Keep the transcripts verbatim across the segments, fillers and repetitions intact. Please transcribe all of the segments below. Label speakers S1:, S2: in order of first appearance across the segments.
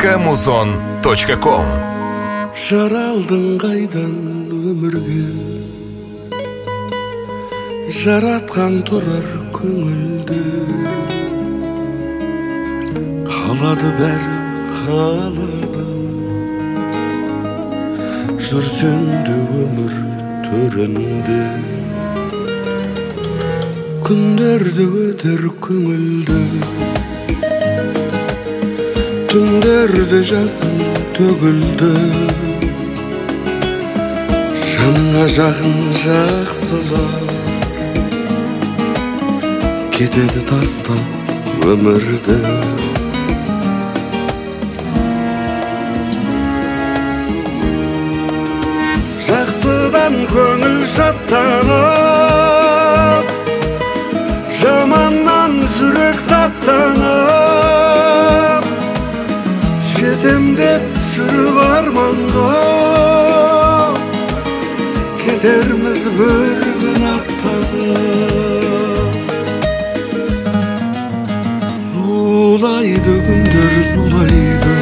S1: камузон точка ком.
S2: Жаралдың қайдан өмірге, жаратқан тұрар көңілді, қалады бәрі қалады, жүрсен де өмір төрінде, күндерді өтер көңілді, түндерді жасын төгілді, жаныңа жақын жақсылар кетеді тастап өмірді. Жақсыдан көңіл шаттанып, жаманнан жүрек таттанып, жетем деп жүріп арманға, кетерміз бір күн аттанып. Зулайды күндер зулайды,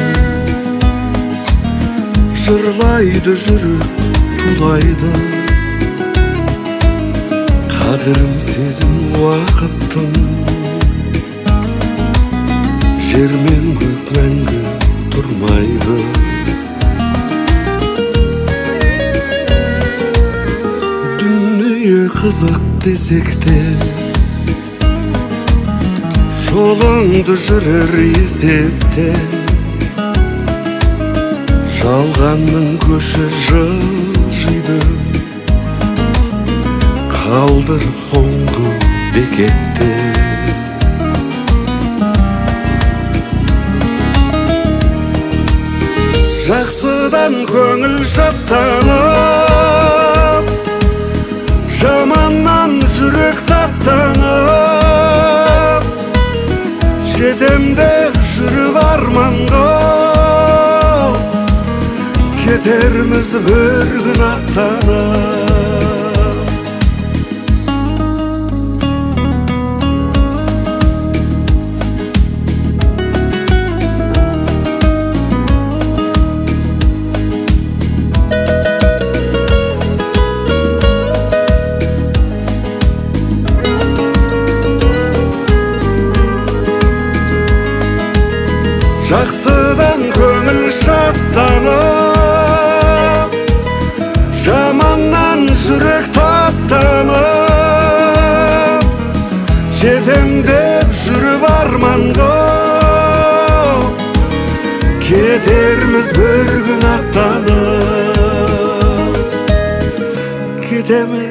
S2: жырлайды жүрек тулайды, қадірін сезім уақыттың, жер мен көк мәңгі тұрмайды. Дүние қызық десек те, жолыңды жүрер есепте, жалғанның көші жылжиды, қалдырып соңғы бекетте. Жақсыдан көңіл шаттанып, жаманнан жүрек таттанып, жетем деп жүріп арманға, кетерміз бір күн аттанып. Жақсыдан көңіл шаттанып, жаманнан жүрек таптанып, жетем деп жүріп арманға, кетерміз бір күн аттанып. Кетеміз